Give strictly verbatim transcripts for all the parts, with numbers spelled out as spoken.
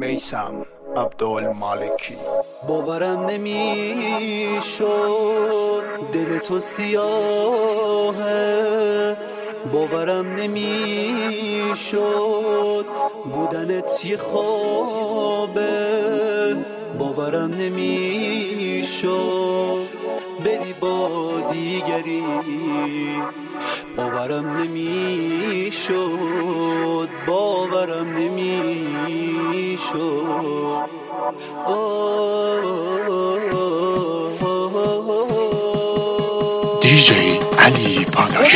میثم عبدالمالکی. باورم نمیشد دل تو سیاهه، باورم نمیشد بودنت یه خوابه، باورم نمیشد بری با دیگری، باورم نمیشد باورم نمیشد. دی جی علی پاداش.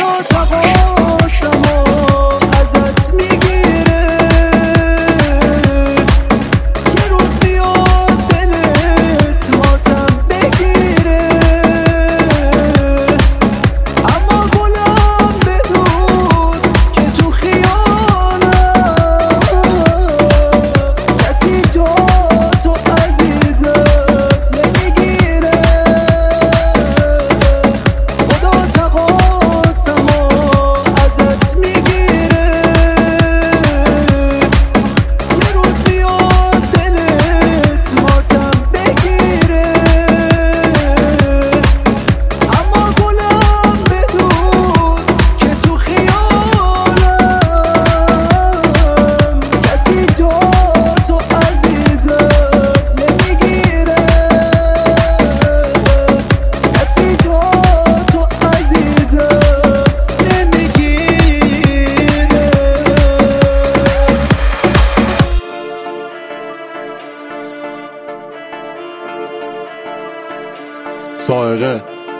سائقه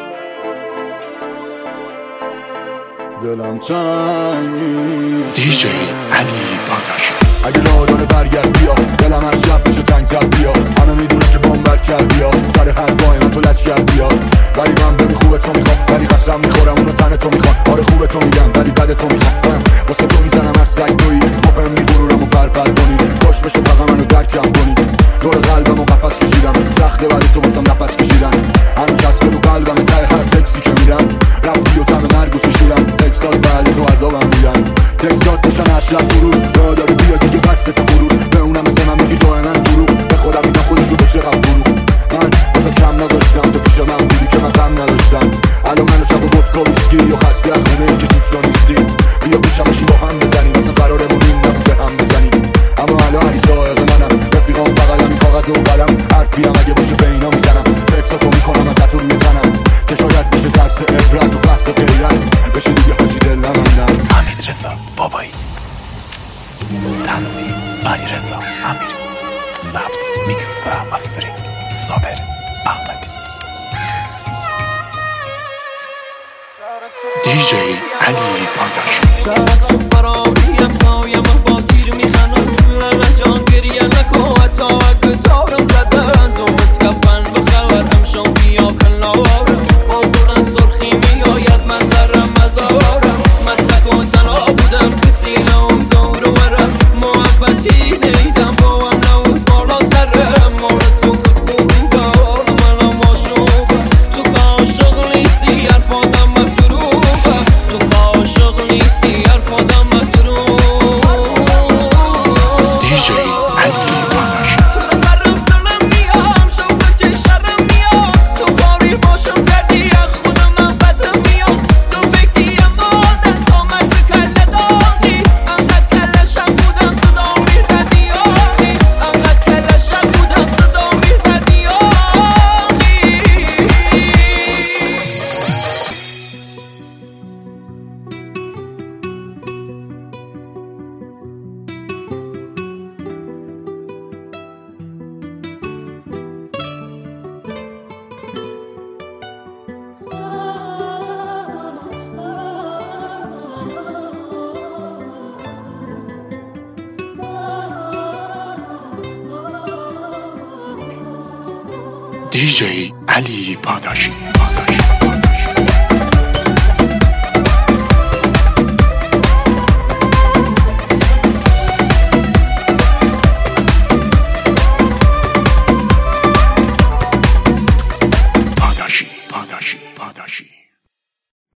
دلم تنگ نیست. دی جی علی پاداش. اگه راه داره برگرد بیا، دلم هر شب بشه تنگ تر بیا، همه میدونه که بامبر کرد بیا، سر حرفای من تو لچ کرد بیا، ولی من ببین خوبه تو میخوام، ولی قسم میخورم اونو تن تو میخوام، آره خوبه تو میگم ولی بده تو میخوام، واسه تو میزنم هر سگ تویی، مپم میگرورم و پرپر کنی، باش بشه فقط منو درکم کنی، دور قلبم و قفس کشیدم، سخته ولی تو واسم نفس کشیدن، هنوز هست به رو قلبم ته هر تکسی که میرم، رفتی و تم مرگ و چشیدم، تکسات بعد تو عذابم میدن، تکسات میشن هر شب غرور، راه داری بیا دیگه بس تو غرور، به اونم مثل من میگی تو من دروغ، به خودم میدم خودشو به چقدر فروخ، من واسه کم نذاشتم تو پیش من بودی که من غم نداشتم، الان منو شب و ودکا ویسکی یا خسته از خونه ای که توش تو نیستی، بیا پیشم بشین با هم بزنیم، مثلا قرارمون این نبود به هم بزنیم، اما الان علی سائقه منم، رفیقام فقط همین کاغذ و قلم، حرفی هم اگه باشه به اینا میزنم، تکساتو میکنم و تتو روی تنم، که شاید بشه درس عبرت و بحث غیرت، بشه دیگه حاجی دل نمندم. حمید رضا بابایی، تنظیم علی رضا امیری، ضبط میکس و ماسترینگ صابر احمدی. دی جی علی پاداش. ساعت تو فراریم سایم با تیر میخنم، لنه جان گریه نکن حتی اگه تارم زدن، دومت کفن بخور همشون بیا کنارم، با دورن سرخی میاید من سرم مزارم، من تک و تنها بودم کسی نام دور ورم، محبتی نیدم با هم نود بالا سرم، مال تو که خوبه حال منم ماشوبه، تو که عاشق نیستی حرفادم مجروبه، تو که عاشق نیستی حرفادم مجروبه. دی جی علی پاداش. برم دلم میام شوقه چه شرم میام، تو کاری باشم کردی از خود من بدم میام، تو بکتی اما آدم تا مرز کله داغی، انقدر کلشم بودم صدا میزدی آقی، انقدر کلشم بودم صدا میزدی آقی. دی جی علی پاداشی.